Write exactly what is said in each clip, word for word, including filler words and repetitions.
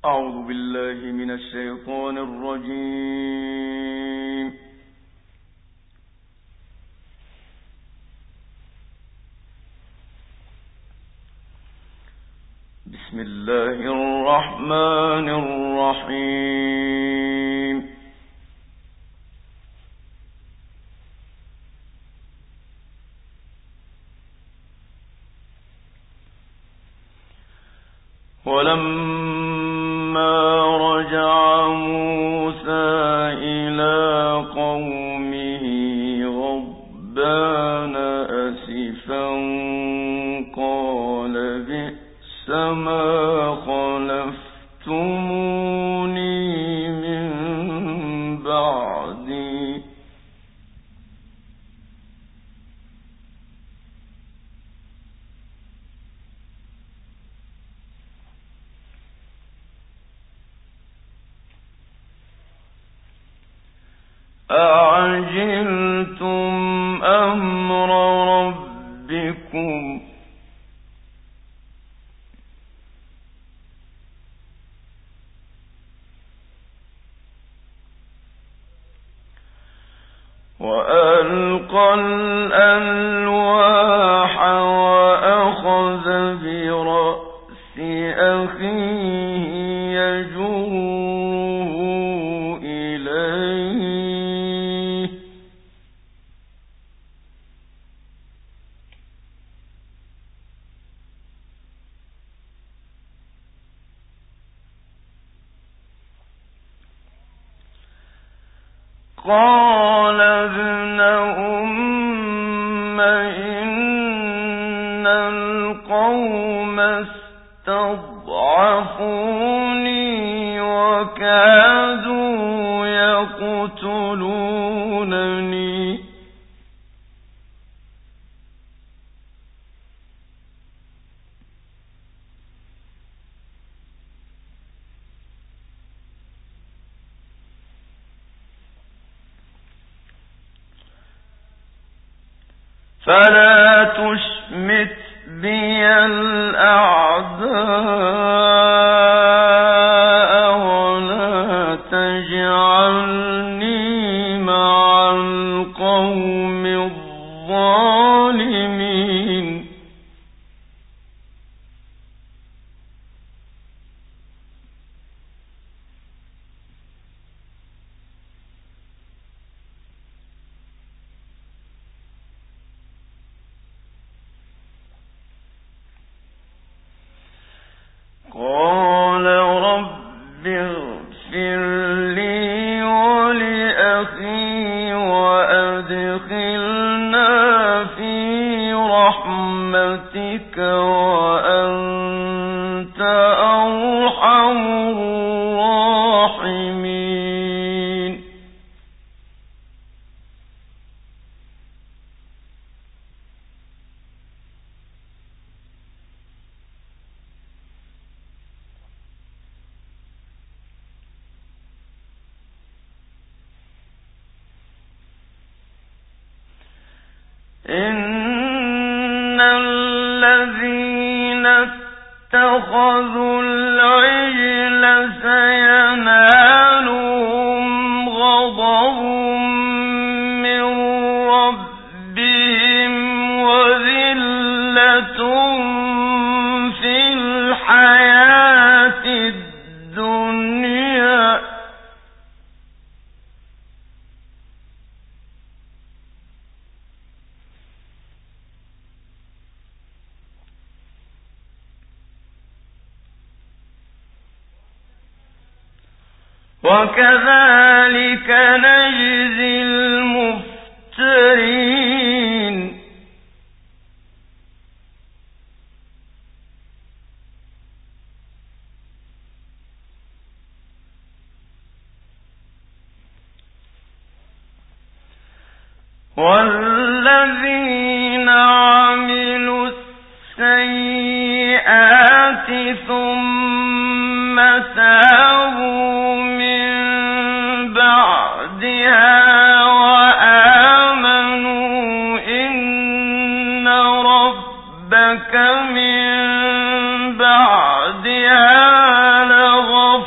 أعوذ بالله من الشيطان الرجيم. بسم الله الرحمن الرحيم. ولما رجع موسى إلى قومه غضبان أسفا قال بئس ما خلفتموني من بعدي أعجلتم أمر ربكم وألقى الألواح وأخذ برأس أخيه يجره إليه قال ابن أم إن القوم استضعفوني وكادوا يقتلونني فلا تشمت بي الأعداء ولا تجعلني مع القوم الظالمين قال رب اغفر لي ولأخي وأدخلنا في رحمتك وأنت أرحم الراحمين إن الذين اتخذوا العجل سينالهم غضب من ربهم وذلة في الحياة الدنيا وكذلك نجزي المفترين والذين عملوا السيئات ثم تابوا من بعدها وآمنوا إن ربك من بعدها لغفور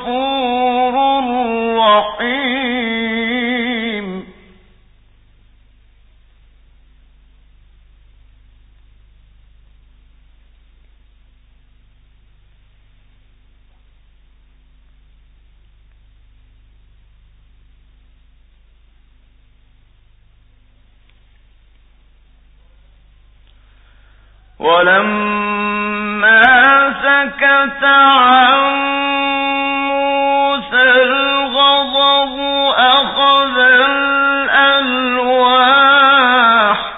ولما سكت عن موسى الغضب أخذ الألواح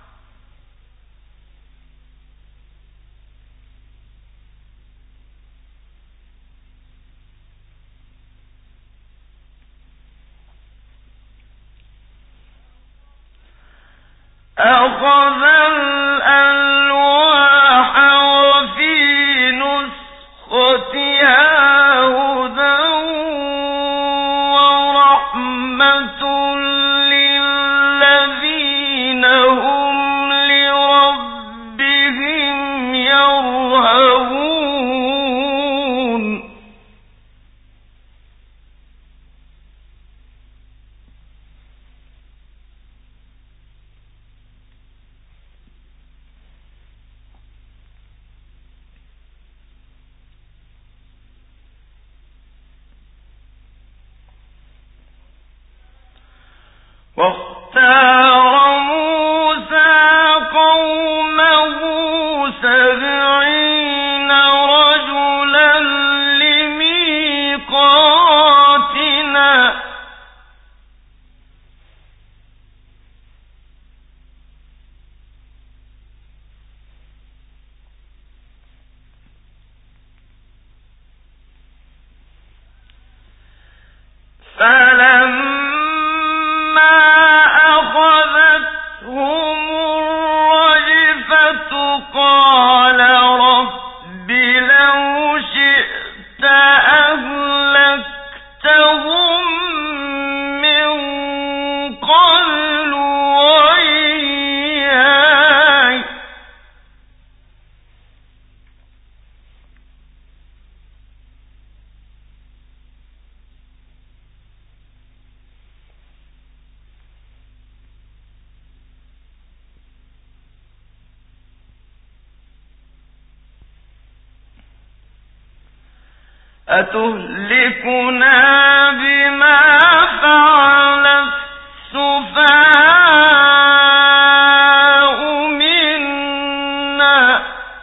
أخذ الألواح وفي نسختها هدى ورحمة للذين هم لربهم يرهبون واختار موسى قومه سبعين رجلا لميقاتنا فلما قال رب لو شئت أهلكتهم من قبل وإياي أتهلكنا بما فعل السفهاء منا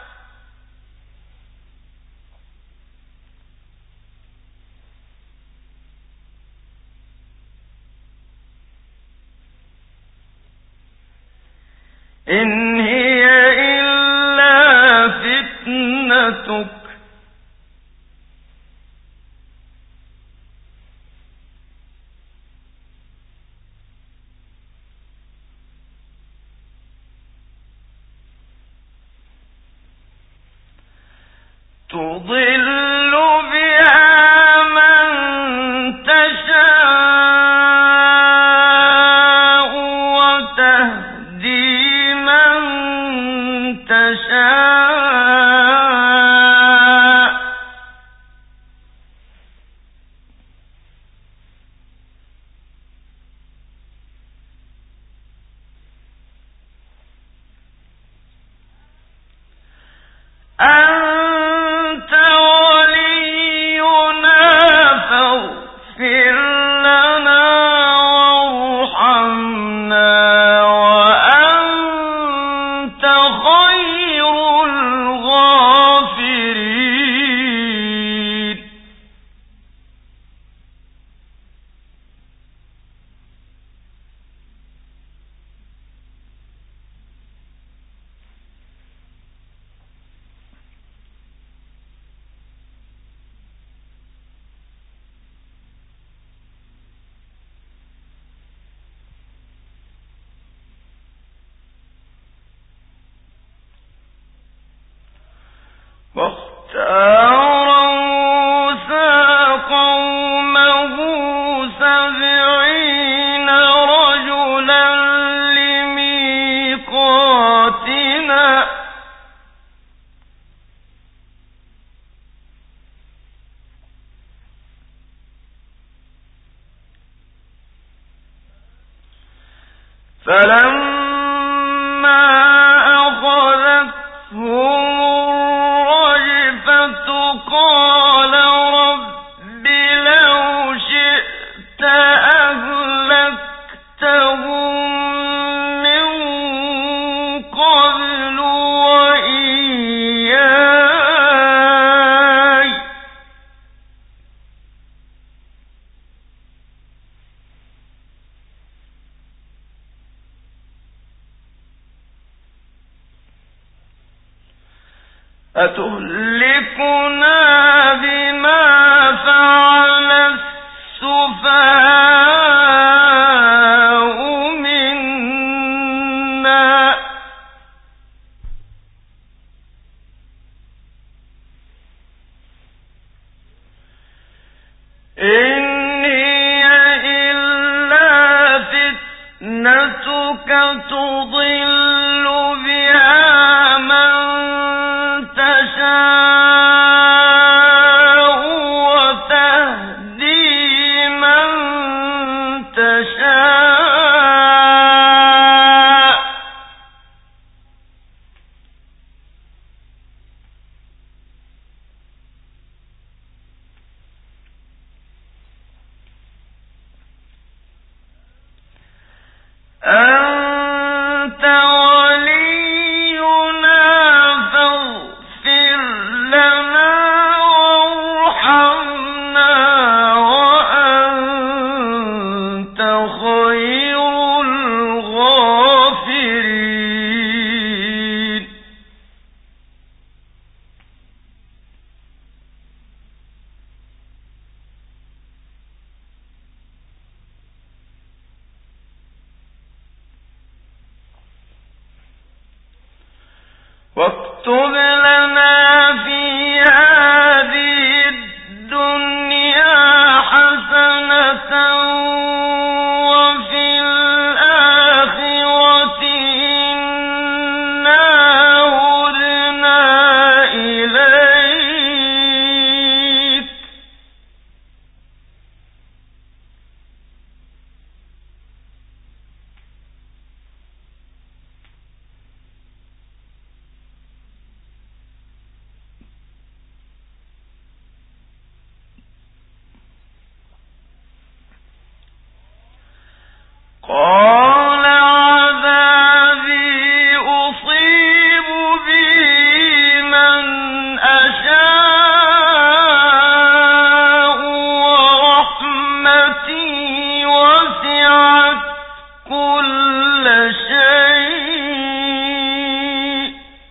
إن هي إلا فتنتك تضل بها من تشاء وتهدي من تشاء أنت ولينا فاغفر لنا وارحمنا وأنت خير الغافرين واختار موسى قومه سبعين رجلا لميقاتنا فلما أخذتهم قال رب لو شئت أهلكتهم من قبل وإياي أتهلكنا بما فعل السفهاء منا إن هي إلا فتنتك تضل بها من تشاء وتهدي من تشاء أنت ولينا فاغفر لنا وارحمنا وأنت خير الغافرين واكتب لنا في هذه الدنيا حسنة وفي الآخرة إنا هدنا إليك قال عذابي أصيب به من أشاء ورحمتي وسعت كل شيء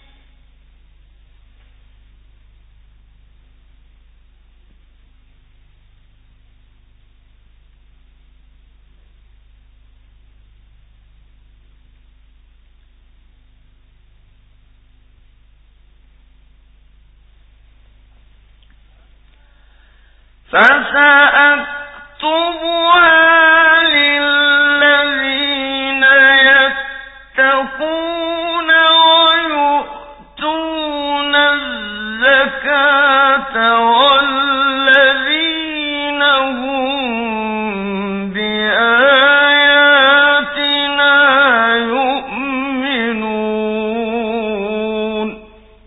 فسأكتبها للذين يتقون ويؤتون الزكاة والذين هم بآياتنا يؤمنون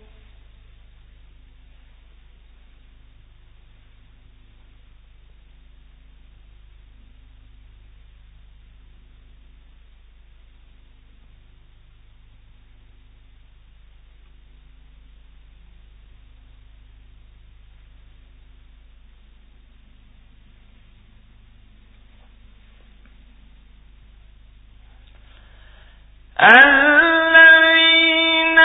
الذين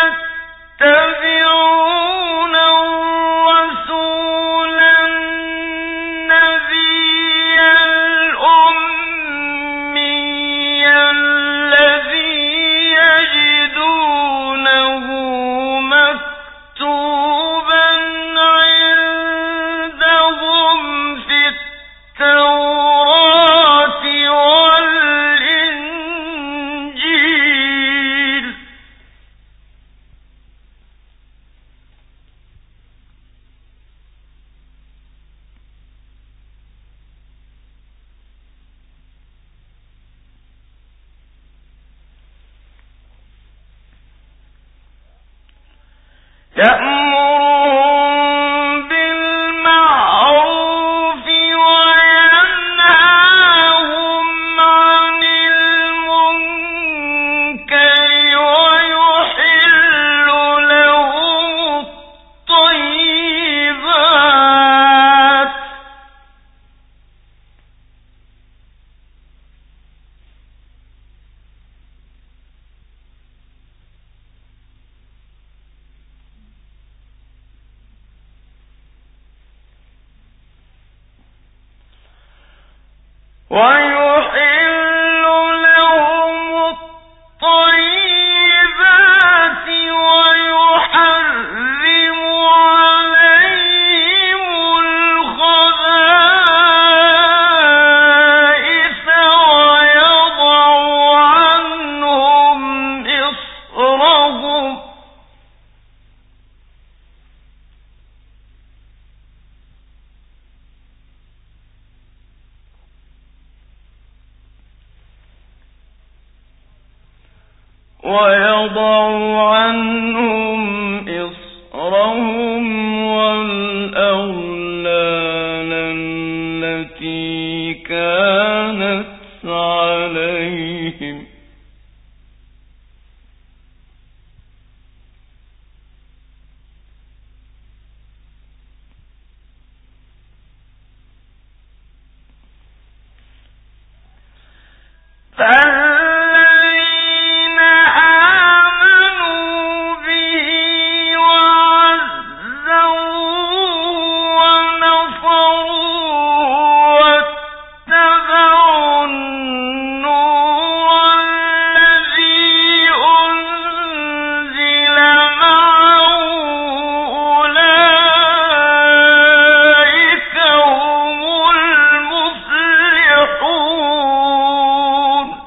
يتبعون الرسول النبي الأمي الذي يجدونه مكتوبا عندهم في التوراة والإنجيل يأمرهم بالمعروف وينهاهم عن المنكر ويحل لهم الطيبات ويحل لهم الطيبات ويحرم عليهم الخبائث ويضع عنهم إصرهم ويضع عنهم إصرهم والأغلال التي كانت عليهم فالذين آمنوا به وعزروه ونصروه واتبعوا النور الذي أنزل معه أولئك هم المفلحون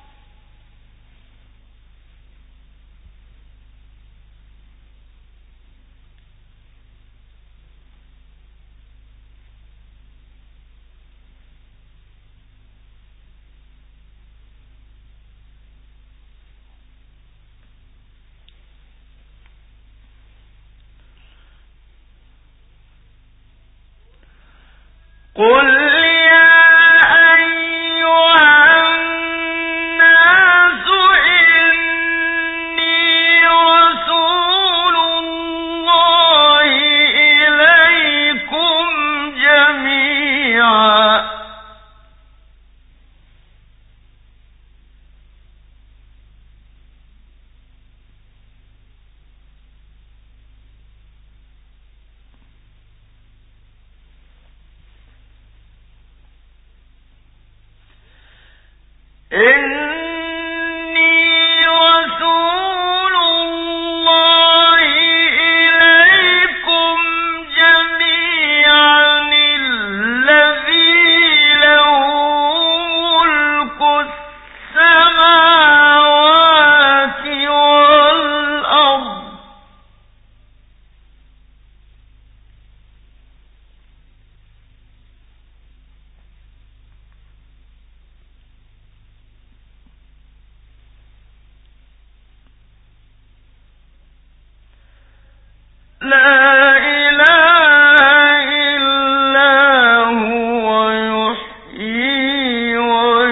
قل يا أيها الناس إني رسول الله إليكم جميعا إني رسول الله إليكم جميعا الذي له ملك السماوات والأرض لا إله إلا هو يحيي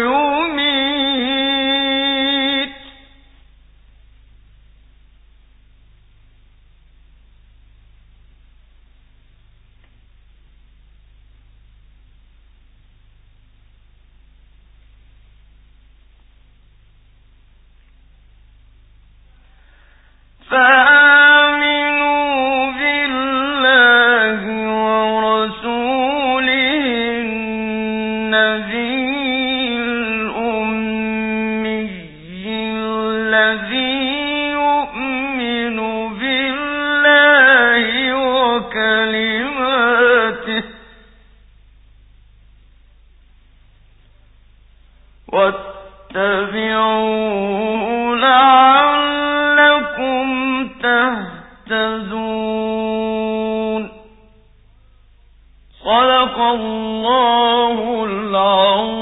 ويميت فآمنوا بالله ورسوله النبي الأمي الذي يؤمن بالله وكلماته واتبعوه لعلكم تهتدون. صدق الله العظيم.